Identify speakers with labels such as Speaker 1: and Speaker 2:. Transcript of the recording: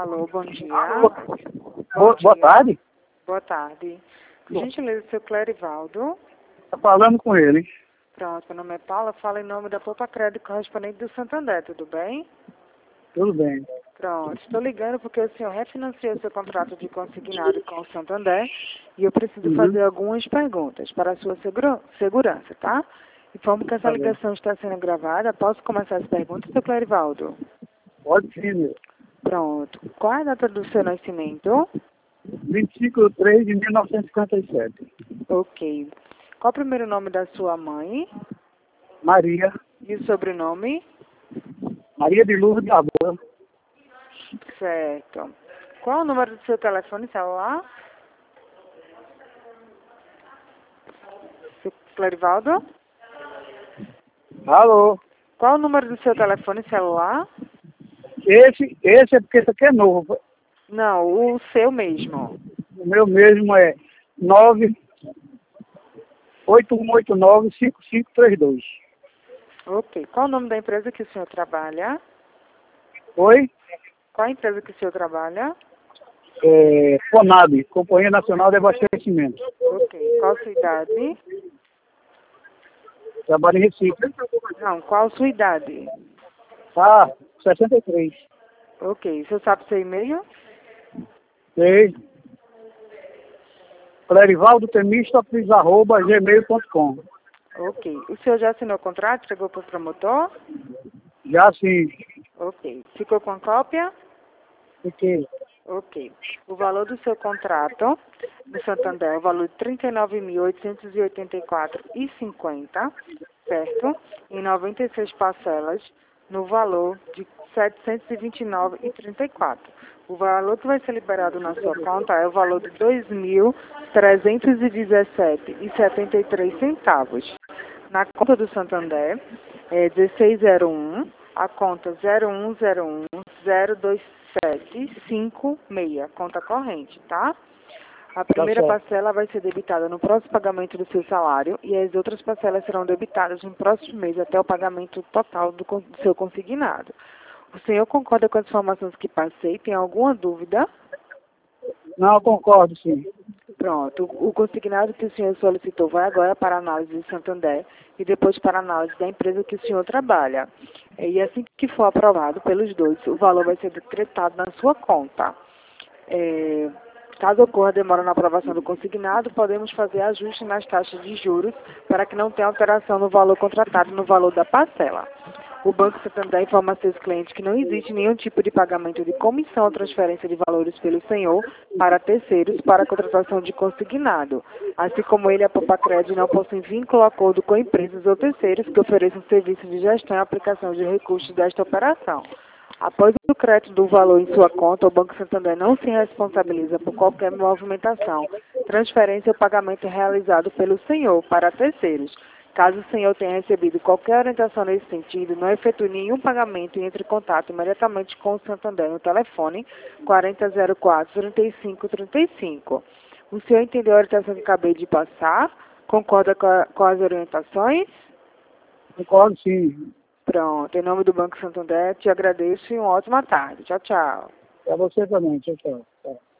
Speaker 1: Alô, bom dia.
Speaker 2: Boa tarde.
Speaker 1: Boa tarde. Por gentileza, seu Clerivaldo.
Speaker 2: Tá falando com ele.
Speaker 1: Pronto, meu nome é Paula, falo em nome da Poupa Crédito correspondente do Santander, tudo bem?
Speaker 2: Tudo bem.
Speaker 1: Pronto, estou ligando porque o senhor refinanciou seu contrato de consignado com o Santander e eu preciso fazer algumas perguntas para a sua segurança, tá? Informo que essa
Speaker 2: Tá bem.
Speaker 1: ligação está sendo gravada. Posso começar as perguntas, seu Clerivaldo?
Speaker 2: Pode sim, meu.
Speaker 1: Pronto. Qual é a data do seu nascimento?
Speaker 2: 25/3/1957.
Speaker 1: Ok. Qual o primeiro nome da sua mãe?
Speaker 2: Maria.
Speaker 1: E o sobrenome?
Speaker 2: Maria de Lourdes da Boa.
Speaker 1: Certo. Qual o número do seu telefone celular? Seu Clerivaldo?
Speaker 2: Alô?
Speaker 1: Qual o número do seu telefone celular?
Speaker 2: Esse é porque esse aqui é novo.
Speaker 1: Não, o seu mesmo.
Speaker 2: O meu mesmo é 98189-5532.
Speaker 1: Ok. Qual o nome da empresa que o senhor trabalha?
Speaker 2: Oi?
Speaker 1: Qual a empresa que o senhor trabalha?
Speaker 2: CONAB, Companhia Nacional de Abastecimento.
Speaker 1: Ok. Qual a sua idade?
Speaker 2: Trabalho em Recife.
Speaker 1: Não, qual a sua idade?
Speaker 2: 63.
Speaker 1: Ok. O senhor sabe seu e-mail?
Speaker 2: Sei. Clerivaldotemistocles@gmail.com.
Speaker 1: Ok. O senhor já assinou o contrato? Chegou para o promotor?
Speaker 2: Já sim.
Speaker 1: Ok. Ficou com a cópia?
Speaker 2: Fiquei.
Speaker 1: Ok. O valor do seu contrato no Santander é o valor de R$ 39.884,50, certo? Em 96 parcelas, no valor de R$ 729,34. O valor que vai ser liberado na sua conta é o valor de R$ 2.317,73. Na conta do Santander, é 1601, a conta 010102756, conta corrente, tá? A primeira
Speaker 2: certo.
Speaker 1: parcela vai ser debitada no próximo pagamento do seu salário e as outras parcelas serão debitadas no próximo mês até o pagamento total do seu consignado. O senhor concorda com as informações que passei? Tem alguma dúvida?
Speaker 2: Não, eu concordo, sim.
Speaker 1: Pronto. O consignado que o senhor solicitou vai agora para a análise de Santander e depois para a análise da empresa que o senhor trabalha. E assim que for aprovado pelos dois, o valor vai ser decretado na sua conta. Caso ocorra demora na aprovação do consignado, podemos fazer ajuste nas taxas de juros para que não tenha alteração no valor contratado no valor da parcela. O Banco Santander informa a seus clientes que não existe nenhum tipo de pagamento de comissão ou transferência de valores pelo senhor para terceiros para a contratação de consignado. Assim como ele, a Poupa Crédito não possui vínculo ou acordo com empresas ou terceiros que ofereçam serviços de gestão e aplicação de recursos desta operação. Após o crédito do valor em sua conta, o Banco Santander não se responsabiliza por qualquer movimentação, transferência ou pagamento realizado pelo senhor para terceiros. Caso o senhor tenha recebido qualquer orientação nesse sentido, não efetue nenhum pagamento e entre em contato imediatamente com o Santander no telefone 4004-3535. O senhor entendeu a orientação que acabei de passar? Concorda com as orientações?
Speaker 2: Concordo, sim.
Speaker 1: Pronto. Em nome do Banco Santander, te agradeço e uma ótima tarde. Tchau, tchau.
Speaker 2: Para você também. Tchau, tchau.